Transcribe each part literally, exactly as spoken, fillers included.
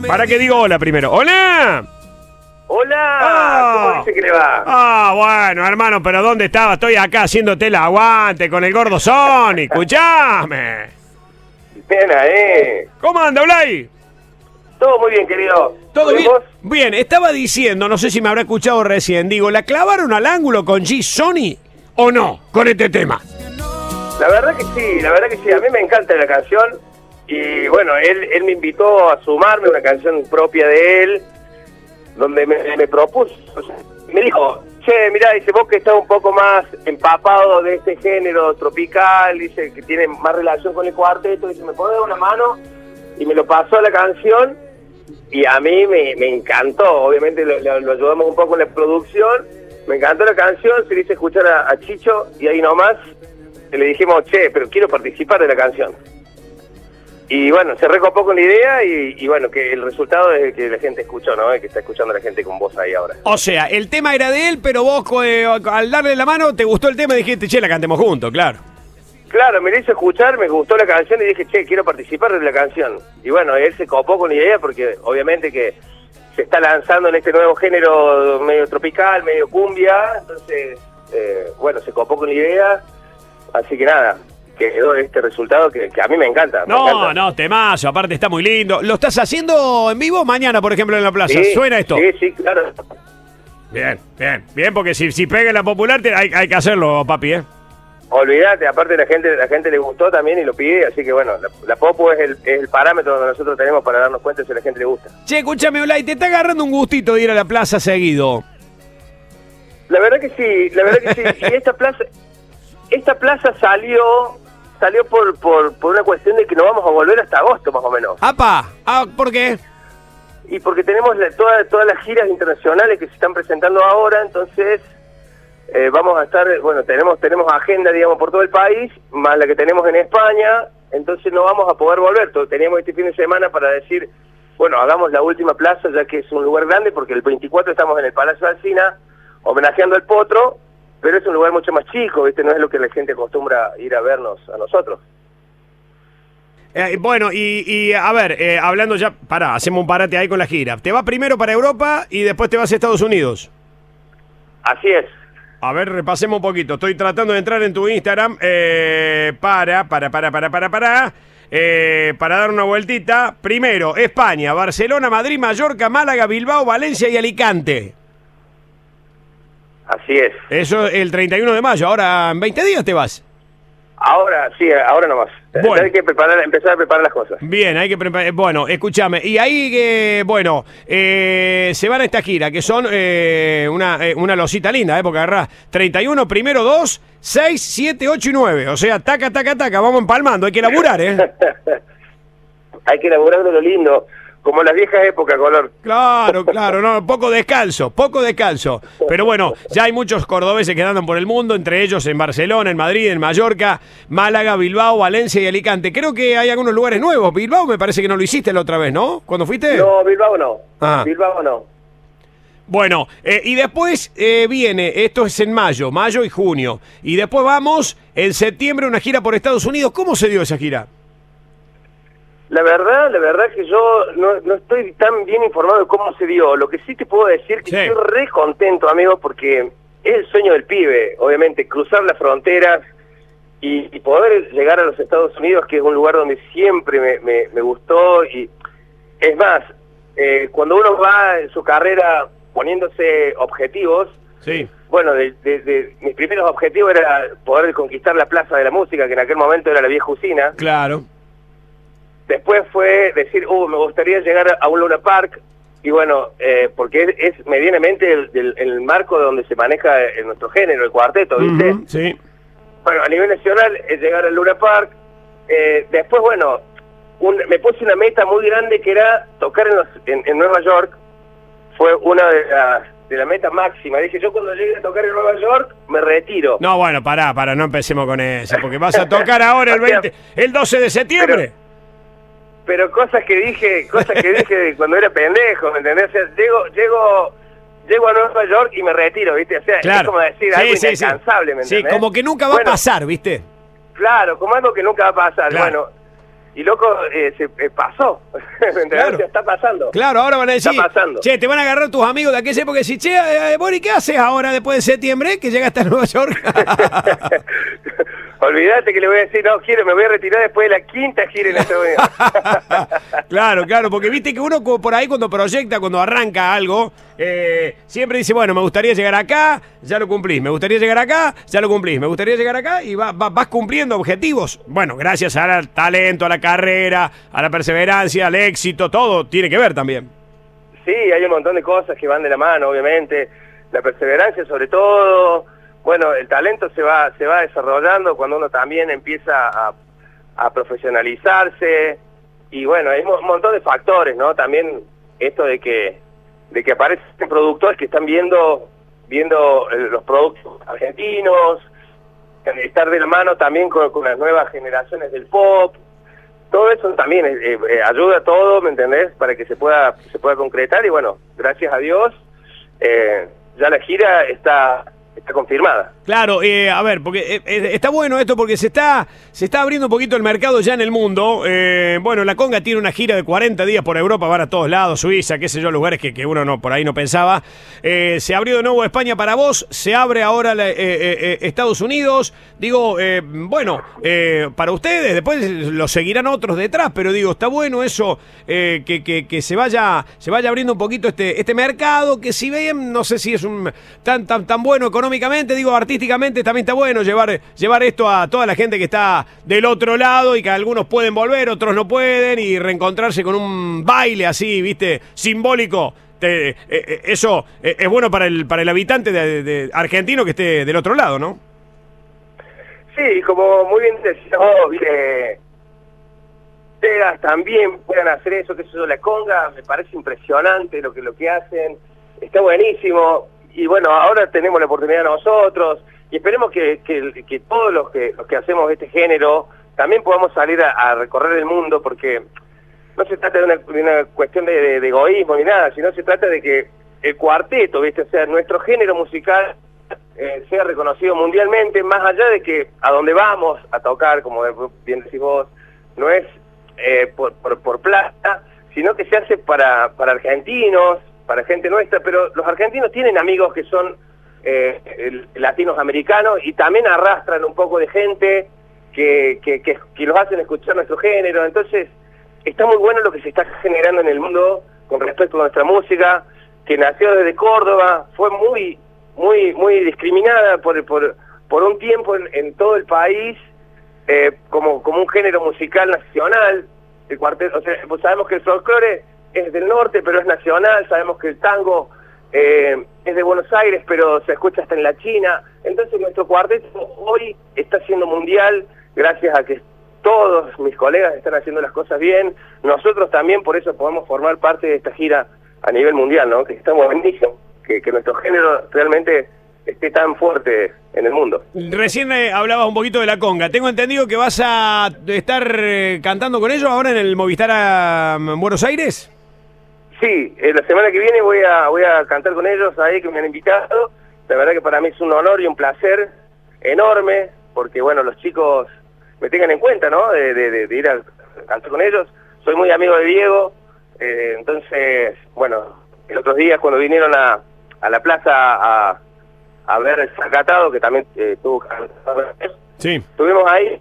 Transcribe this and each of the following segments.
Para que digo hola primero. ¡Hola! Hola, Ah. ¿cómo dice que le va? Ah, bueno, hermano, pero ¿dónde estaba? Estoy acá haciéndote el aguante con el gordo Sony. Escuchame. Bien ahí. ¿Cómo anda, Blay? Todo muy bien, querido. ¿Todo bien? vos? Bien, estaba diciendo, no sé si me habrá escuchado recién, digo, ¿la clavaron al ángulo con G Sony o no con este tema? La verdad que sí, la verdad que sí. A mí me encanta la canción. Y bueno, él, él me invitó a sumarme una canción propia de él, donde me, me propuso, o sea, me dijo, che, mirá, dice, vos que estás un poco más empapado de este género tropical, dice, que tiene más relación con el cuarteto, dice, ¿me podés dar una mano? Y me lo pasó a la canción, y a mí me, me encantó, obviamente lo, lo, lo ayudamos un poco en la producción, me encantó la canción, se le hice escuchar a, a Chicho, y ahí nomás le dijimos, che, pero quiero participar de la canción. Y bueno, se recopó con la idea y, y bueno, que el resultado es que la gente escuchó, ¿no? Que está escuchando a la gente con vos ahí ahora. O sea, el tema era de él, pero vos eh, al darle la mano te gustó el tema y dijiste, che, la cantemos juntos, claro. Claro, me lo hizo escuchar, me gustó la canción y dije, che, quiero participar de la canción. Y bueno, él se copó con la idea porque obviamente que se está lanzando en este nuevo género medio tropical, medio cumbia, entonces, eh, bueno, se copó con la idea, así que nada, quedó este resultado que, que a mí me encanta. Me No, encanta. no, temazo, aparte está muy lindo. ¿Lo estás haciendo en vivo mañana, por ejemplo, en la plaza? Sí, ¿Suena esto? Sí, sí, claro. Bien, bien, bien, porque si, si pega en la popular te- hay, hay que hacerlo, papi, ¿eh? Olvídate, aparte la gente la gente le gustó también y lo pide, así que bueno, la, la Popu es el, es el parámetro que nosotros tenemos para darnos cuenta si a la gente le gusta. Che, escúchame, Blay, te está agarrando un gustito de ir a la plaza seguido. La verdad que sí, la verdad que sí. Y esta plaza, esta plaza salió, salió por, por, por una cuestión de que nos vamos a volver hasta agosto más o menos. ¡Apa! Ah, ¿por qué? Y porque tenemos la, toda, todas las giras internacionales que se están presentando ahora, entonces eh, vamos a estar, bueno, tenemos tenemos agenda, digamos, por todo el país, más la que tenemos en España, entonces no vamos a poder volver. Todo- Teníamos este fin de semana para decir, bueno, hagamos la última plaza, ya que es un lugar grande, porque el veinticuatro estamos en el Palacio de Alsina, homenajeando al Potro, pero es un lugar mucho más chico, ¿viste? No es lo que la gente acostumbra ir a vernos a nosotros. Eh, bueno, y, y a ver, eh, hablando ya, pará, hacemos un parate ahí con la gira. Te vas primero para Europa y después te vas a Estados Unidos. Así es. A ver, repasemos un poquito. Estoy tratando de entrar en tu Instagram eh, para, para, para, para, para, para, eh, para dar una vueltita. Primero, España, Barcelona, Madrid, Mallorca, Málaga, Bilbao, Valencia y Alicante. Así es. Eso el treinta y uno de mayo. Ahora, en veinte días te vas. Ahora, sí, ahora nomás. Bueno. Hay que preparar, empezar a preparar las cosas. Bien, hay que preparar. Bueno, escúchame. Y ahí, que bueno, eh, se van a esta gira, que son eh, una, eh, una losita linda, ¿eh? Porque agarrás treinta y uno, primero dos, seis, siete, ocho y nueve. O sea, taca, taca, taca, vamos empalmando. Hay que laburar, ¿eh? Hay que elaborar de lo lindo, como las viejas épocas, Color. Claro, claro, no, poco descalzo, poco descalzo. Pero bueno, ya hay muchos cordobeses que andan por el mundo, entre ellos en Barcelona, en Madrid, en Mallorca, Málaga, Bilbao, Valencia y Alicante. Creo que hay algunos lugares nuevos. Bilbao me parece que no lo hiciste la otra vez, ¿no? ¿Cuándo fuiste? No, Bilbao no. Ah. Bilbao no. Bueno, eh, y después eh, viene, esto es en mayo, mayo y junio. Y después vamos en septiembre una gira por Estados Unidos. ¿Cómo se dio esa gira? La verdad, la verdad que yo no, no estoy tan bien informado de cómo se dio. Lo que sí te puedo decir que Sí. estoy re contento, amigo, porque es el sueño del pibe, obviamente, cruzar las fronteras y, y poder llegar a los Estados Unidos, que es un lugar donde siempre me, me, me gustó. Y es más, eh, cuando uno va en su carrera poniéndose objetivos, Sí. bueno, de, de, de, mis primeros objetivos era poder conquistar la Plaza de la Música, que en aquel momento era la vieja usina. Claro. Después fue decir, uh, me gustaría llegar a un Luna Park, y bueno, eh, porque es, es medianamente el, el, el marco donde se maneja en nuestro género, el cuarteto, ¿viste? Ujú, sí. Bueno, a nivel nacional es llegar al Luna Park. Eh, después, bueno, un, me puse una meta muy grande que era tocar en, los, en, en Nueva York. Fue una de las de la meta máxima. Dije, yo cuando llegue a tocar en Nueva York, me retiro. No, bueno, pará, pará, no empecemos con eso, porque vas a tocar ahora el veinte, el doce de septiembre. Pero cosas que dije, cosas que dije de cuando era pendejo, ¿me entendés? O sea, llego, llego, llego a Nueva York y me retiro, ¿viste? O sea, Claro. es como decir Sí, algo sí, sí. inalcanzable, ¿me Sí, entendés? como que nunca va Bueno, a pasar, ¿viste? Claro, como algo que nunca va a pasar. Claro. Bueno, y loco, eh, se eh, pasó. Claro. Está pasando. Claro, ahora van a decir, Está pasando. che, te van a agarrar tus amigos de aquella época y decir, che, eh, Bori, ¿qué haces ahora después de septiembre que llegaste a Nueva York? Olvídate que le voy a decir, no, quiero, me voy a retirar después de la quinta gira en Estados Unidos. Claro, claro, porque viste que uno por ahí cuando proyecta, cuando arranca algo, eh, siempre dice, bueno, me gustaría llegar acá, ya lo cumplís, me gustaría llegar acá, ya lo cumplís, me gustaría llegar acá y va, va, vas cumpliendo objetivos. Bueno, gracias al talento, a la carrera, a la perseverancia, al éxito, todo tiene que ver también. Sí, hay un montón de cosas que van de la mano, obviamente, la perseverancia sobre todo. Bueno, el talento se va se va desarrollando cuando uno también empieza a, a profesionalizarse y bueno, hay un montón de factores, ¿no? También esto de que de que aparecen productores que están viendo viendo los productos argentinos, estar de la mano también con, con las nuevas generaciones del pop. Todo eso también eh, eh, ayuda a todo, ¿me entendés? Para que se pueda se pueda concretar y bueno, gracias a Dios eh, ya la gira está está confirmada. Claro, eh, a ver, porque eh, está bueno esto porque se está se está abriendo un poquito el mercado ya en el mundo. Eh, bueno, la Conga tiene una gira de cuarenta días por Europa, van a todos lados, Suiza, qué sé yo, lugares que, que uno no por ahí no pensaba. Eh, se abrió de nuevo España para vos, se abre ahora la, eh, eh, Estados Unidos. Digo, eh, bueno, eh, para ustedes, después lo seguirán otros detrás, pero digo, está bueno eso, eh, que, que, que se vaya se vaya abriendo un poquito este este mercado, que si bien no sé si es un tan tan tan bueno económicamente, digo, artísticamente también está bueno llevar, llevar esto a toda la gente que está del otro lado y que algunos pueden volver, otros no pueden y reencontrarse con un baile así, viste, simbólico. Te, eh, eh, eso eh, es bueno para el para el habitante de, de argentino que esté del otro lado, ¿no? Sí, como muy bien decías vos, viste, Tegas también puedan hacer eso, que eso de la Conga, me parece impresionante lo que lo que hacen, está buenísimo. Y bueno, ahora tenemos la oportunidad nosotros y esperemos que, que, que todos los que, los que hacemos este género también podamos salir a, a recorrer el mundo, porque no se trata de una, de una cuestión de, de, de egoísmo ni nada, sino se trata de que el cuarteto, ¿viste? O sea, nuestro género musical eh, sea reconocido mundialmente, más allá de que a donde vamos a tocar, como bien decís vos, no es eh, por, por, por plata, sino que se hace para, para argentinos, para gente nuestra, pero los argentinos tienen amigos que son eh, latinos americanos y también arrastran un poco de gente que, que, que, que los hacen escuchar nuestro género. Entonces está muy bueno lo que se está generando en el mundo con respecto a nuestra música, que nació desde Córdoba, fue muy muy muy discriminada por por, por un tiempo en, en todo el país eh, como, como un género musical nacional. El cuarteto, o sea, pues sabemos que el folclore es del norte, pero es nacional. Sabemos que el tango eh, es de Buenos Aires, pero se escucha hasta en la China. Entonces nuestro cuarteto hoy está siendo mundial gracias a que todos mis colegas están haciendo las cosas bien. Nosotros también, por eso podemos formar parte de esta gira a nivel mundial, ¿no? Que estamos buenísimos, que, que nuestro género realmente esté tan fuerte en el mundo. Recién eh, hablabas un poquito de la Conga. Tengo entendido que vas a estar eh, cantando con ellos ahora en el Movistar a um, Buenos Aires. Sí, eh, la semana que viene voy a voy a cantar con ellos ahí, que me han invitado. La verdad que para mí es un honor y un placer enorme, porque bueno, los chicos me tengan en cuenta, ¿no? De, de, de ir a cantar con ellos. Soy muy amigo de Diego, eh, entonces, bueno, el otros días cuando vinieron a, a la plaza a, a ver el Zacatado, que también eh, tuvo sí. Estuvimos ahí,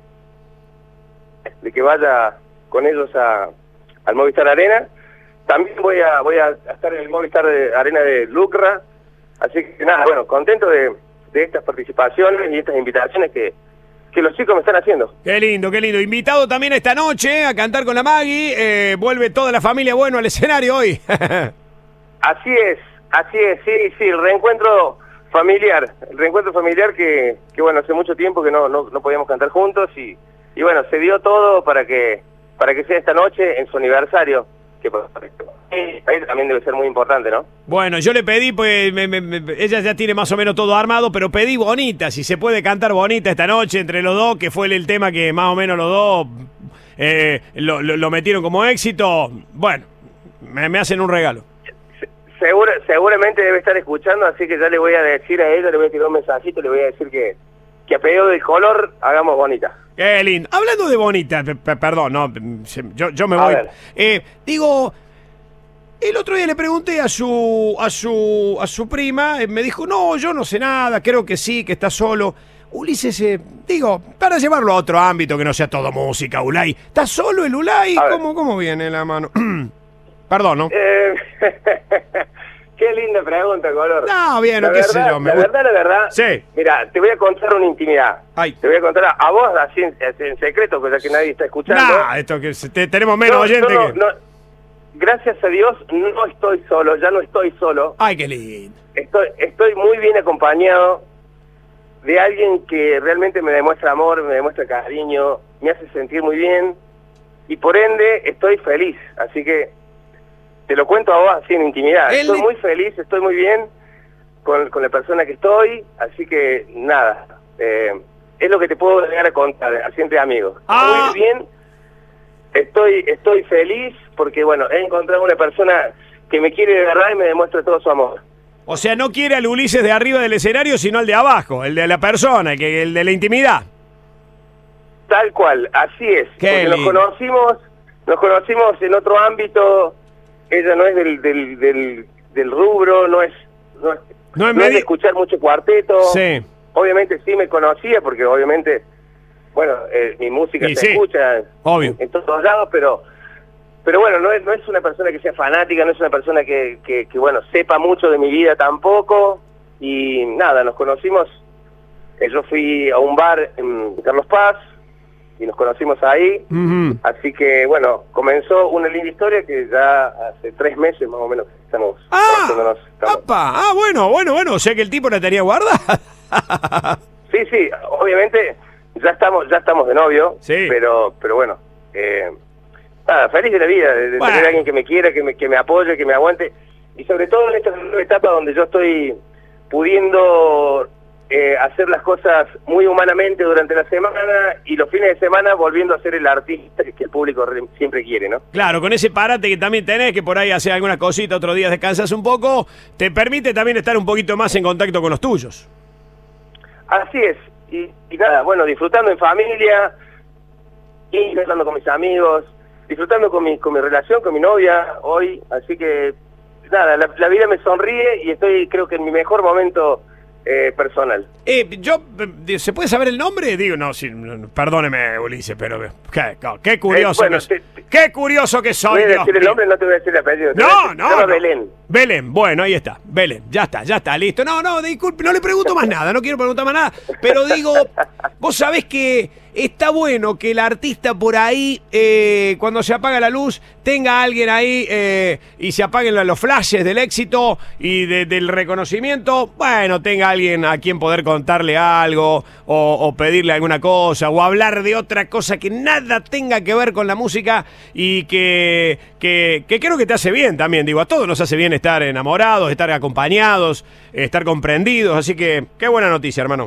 de que vaya con ellos a, al Movistar Arena. También voy a voy a estar en el Movistar de Arena de Lucra, así que nada, bueno, contento de, de estas participaciones y estas invitaciones que, que los chicos me están haciendo. Qué lindo, qué lindo. Invitado también esta noche a cantar con la Maggie, eh, vuelve toda la familia, bueno, al escenario hoy. Así es, así es, sí, sí, el reencuentro familiar, el reencuentro familiar que, que bueno, hace mucho tiempo que no, no, no podíamos cantar juntos y, y bueno, se dio todo para que, para que sea esta noche en su aniversario. Que ahí también debe ser muy importante, ¿no? Bueno, yo le pedí, pues me, me, me, ella ya tiene más o menos todo armado, pero pedí Bonita, si se puede cantar Bonita esta noche entre los dos, que fue el, el tema que más o menos los dos eh, lo, lo, lo metieron como éxito. Bueno, me, me hacen un regalo. Seguro, seguramente debe estar escuchando, así que ya le voy a decir a ella, le voy a tirar un mensajito, le voy a decir que, que a pedido del color hagamos Bonita. Qué lindo. Hablando de bonita, p- p- perdón, no, yo, yo me voy. Eh, digo, el otro día le pregunté a su, a su, a su prima, eh, me dijo, no, yo no sé nada, creo que sí, que está solo. Ulises, eh, digo, para llevarlo a otro ámbito que no sea todo música, Ulay. ¿Está solo el Ulay? ¿Cómo, ¿Cómo viene la mano? Perdón, ¿no? Eh, qué linda pregunta, Color. No, bien, la qué verdad, sé yo. Me la gusta. verdad, la verdad. Sí. Mira, te voy a contar una intimidad. Ay. Te voy a contar a, a vos así en, en secreto, cosa que nadie está escuchando. Nah, esto que se- te- tenemos menos No, oyentes yo no- que... no, gracias a Dios no estoy solo, ya no estoy solo. Ay, qué lindo. Estoy, estoy muy bien acompañado de alguien que realmente me demuestra amor, me demuestra cariño, me hace sentir muy bien y por ende estoy feliz. Así que te lo cuento a vos así en intimidad. Él Estoy le- muy feliz, estoy muy bien con, con la persona que estoy, así que nada, eh, es lo que te puedo llegar a contar, así entre amigos. Ah. Muy bien, estoy, estoy feliz porque bueno, he encontrado una persona que me quiere de verdad y me demuestra todo su amor. O sea, no quiere al Ulises de arriba del escenario, sino al de abajo, el de la persona, el, que, el de la intimidad. Tal cual, así es. Qué porque nos lindo. conocimos, nos conocimos en otro ámbito. Ella no es del, del, del, del rubro, no es, no es, No es no es medi- de escuchar mucho cuarteto. Sí. Obviamente sí me conocía, porque obviamente, bueno, eh, mi música Y se sí, escucha obvio. En, en todos lados, pero pero bueno, no es, no es una persona que sea fanática, no es una persona que, que, que, bueno, sepa mucho de mi vida tampoco. Y nada, nos conocimos, eh, yo fui a un bar en Carlos Paz y nos conocimos ahí. Ujú. Así que, bueno, comenzó una linda historia que ya hace tres meses más o menos estamos Ah, conociéndonos. Estamos- apa, ah, bueno, bueno, bueno, o sea que el tipo la tenía guardada. Sí, sí, obviamente ya estamos ya estamos de novio, Sí. pero pero bueno, eh, nada, feliz de la vida, de, de Bueno. tener a alguien que me quiera, que me, que me apoye, que me aguante, y sobre todo en esta nueva etapa donde yo estoy pudiendo eh, hacer las cosas muy humanamente durante la semana y los fines de semana volviendo a ser el artista que el público re- siempre quiere, ¿no? Claro, con ese parate que también tenés, que por ahí haces alguna cosita, otro día descansas un poco, te permite también estar un poquito más en contacto con los tuyos. Así es, y, y nada, bueno, disfrutando en familia, y disfrutando con mis amigos, disfrutando con mi, con mi relación, con mi novia hoy, así que nada, la, la vida me sonríe y estoy creo que en mi mejor momento eh, personal. Eh, yo, eh, ¿se puede saber el nombre? Digo, no, sí, no, perdóneme, Ulises, pero qué, qué curioso Eh, bueno, que te- te- qué curioso que Voy soy, a Dios decir el mío. nombre, no te voy a decir el apellido. te voy a No, decir- no, se llama no. Belén. Belén, bueno, ahí está. Belén, ya está, ya está, listo. No, no, disculpe, no le pregunto más nada, no quiero preguntar más nada. Pero digo, vos sabés que está bueno que el artista por ahí, eh, cuando se apaga la luz, tenga a alguien ahí eh, y se apaguen los flashes del éxito y de- del reconocimiento. Bueno, tenga alguien a quien poder contarle algo o, o pedirle alguna cosa o hablar de otra cosa que nada tenga que ver con la música y que, que, que creo que te hace bien también. Digo, a todos nos hace bien estar enamorados, estar acompañados, estar comprendidos. Así que, qué buena noticia, hermano.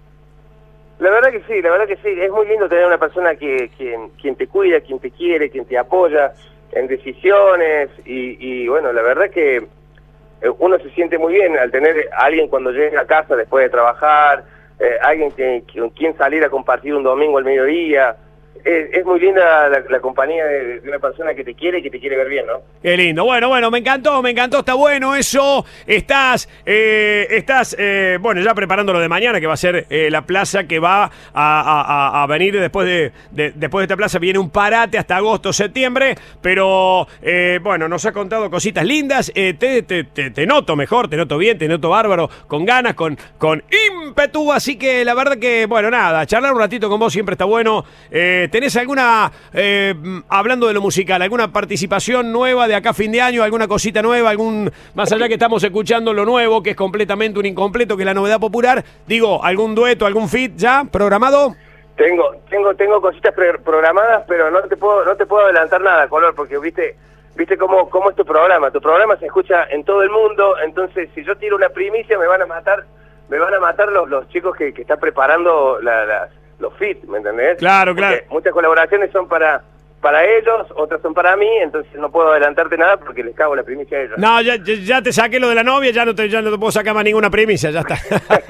La verdad que sí, la verdad que sí, es muy lindo tener una persona que quien, quien te cuida, quien te quiere, quien te apoya en decisiones y, y bueno, la verdad que eh, uno se siente muy bien al tener a alguien cuando llega a casa después de trabajar, eh, alguien que, que- con quien salir a compartir un domingo al mediodía. Es, es muy linda la, la compañía de, de una persona que te quiere y que te quiere ver bien, ¿no? Qué lindo. Bueno, bueno, me encantó, me encantó, está bueno eso. Estás, eh, estás, eh, bueno, ya preparando lo de mañana, que va a ser eh, la plaza que va a, a- a- a venir después de, de- después de esta plaza. Viene un parate hasta agosto, septiembre, pero eh, bueno, nos ha contado cositas lindas. Eh, te, te- te- te noto mejor, te noto bien, te noto bárbaro, con ganas, con, con ímpetu. Así que la verdad que, bueno, nada, charlar un ratito con vos siempre está bueno. Eh, ¿Tenés alguna, eh, hablando de lo musical, alguna participación nueva de acá a fin de año, alguna cosita nueva, algún, más allá que estamos escuchando lo nuevo, que es completamente un incompleto, que es la novedad popular, digo, algún dueto, algún feat ya programado? Tengo, tengo, tengo cositas pre- programadas, pero no te puedo, no te puedo adelantar nada, Color, porque viste, viste cómo, cómo es tu programa. Tu programa se escucha en todo el mundo, entonces si yo tiro una primicia me van a matar, me van a matar los, los chicos que, que están preparando la, las- los feats, ¿me entendés? Claro, claro. Porque muchas colaboraciones son para, para ellos, otras son para mí, entonces no puedo adelantarte nada porque les cago la primicia a ellos. No, ya, ya, ya te saqué lo de la novia, ya no te, ya no te puedo sacar más ninguna primicia, ya está.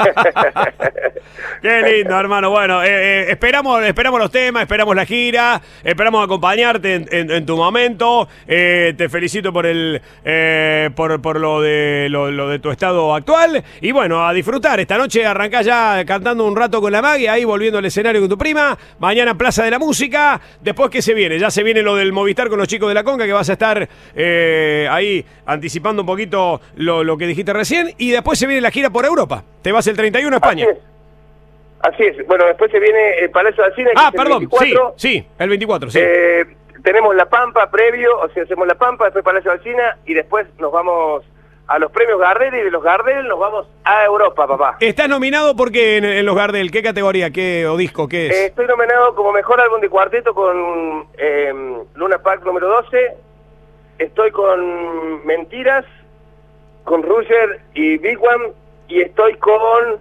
Qué lindo, hermano. Bueno, eh, eh, esperamos, esperamos los temas, esperamos la gira, esperamos acompañarte en, en, en tu momento. Eh, te felicito por el eh, por, por lo de lo, lo de tu estado actual. Y bueno, a disfrutar. Esta noche arrancás ya cantando un rato con la Maggie, ahí volviendo al escenario con tu prima. Mañana Plaza de la Música. Después, ¿qué se viene? Ya se viene lo del Movistar con los chicos de la Conca, que vas a estar eh, ahí anticipando un poquito lo, lo que dijiste recién. Y después se viene la gira por Europa. Te vas el treinta y uno a España. Así es. Así es. Bueno, después se viene el Palacio del Cine. Ah, perdón. El veinticuatro. Sí, sí, el veinticuatro, sí. Eh, tenemos La Pampa previo, o sea, hacemos La Pampa, después Palacio del Cine y después nos vamos a los premios Gardel y de los Gardel nos vamos a Europa, papá. ¿Estás nominado por qué en, en los Gardel? ¿Qué categoría, qué o disco, qué es? Eh, estoy nominado como mejor álbum de cuarteto con eh, Luna Park número doce. Estoy con Mentiras, con Roger y Big One, y estoy con...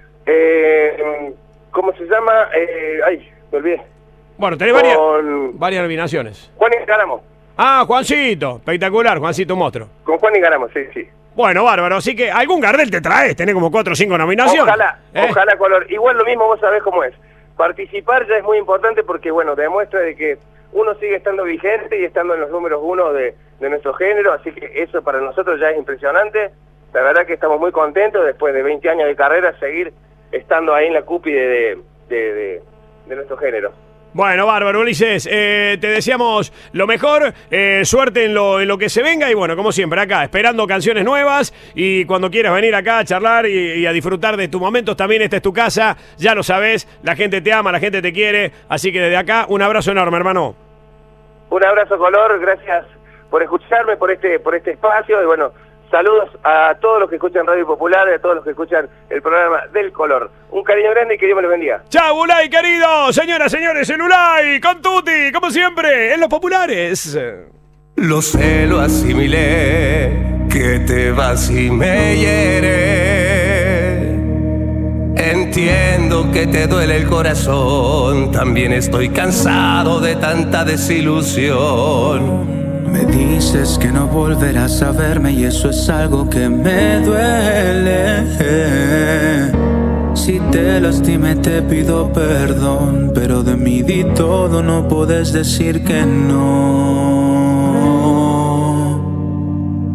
Eh, ¿Cómo se llama? Eh, ay, me olvidé. Bueno, tenés varias, con varias nominaciones. Juan Ingaramo. Ah, Juancito, espectacular, Juancito monstruo. Con Juan Ingaramo, sí, sí. Bueno, bárbaro, así que algún Gardel te traes, tenés como cuatro o cinco nominaciones. Ojalá, ¿Eh? ojalá, Color. Igual lo mismo, vos sabés cómo es. Participar ya es muy importante porque, bueno, demuestra de que uno sigue estando vigente y estando en los números uno de, de nuestro género, así que eso para nosotros ya es impresionante. La verdad que estamos muy contentos después de veinte años de carrera seguir estando ahí en la cúpide de, de, de, de nuestro género. Bueno, bárbaro, Ulises, eh, te deseamos lo mejor, eh, suerte en lo, en lo que se venga y bueno, como siempre, acá, esperando canciones nuevas y cuando quieras venir acá a charlar y, y a disfrutar de tus momentos, también esta es tu casa, ya lo sabés, la gente te ama, la gente te quiere, así que desde acá, un abrazo enorme, hermano. Un abrazo, Color, gracias por escucharme, por este, por este espacio y bueno, saludos a todos los que escuchan Radio Popular y a todos los que escuchan el programa del Color. Un cariño grande y que Dios me los bendiga. ¡Chao, Ulay, querido! Señoras, señores, el Ulay, con Tuti, como siempre, en Los Populares. Lo sé, lo asimilé, que te vas y me hiere. Entiendo que te duele el corazón, también estoy cansado de tanta desilusión. Me dices que no volverás a verme y eso es algo que me duele. Si te lastimé te pido perdón, pero de mí di todo, no puedes decir que no.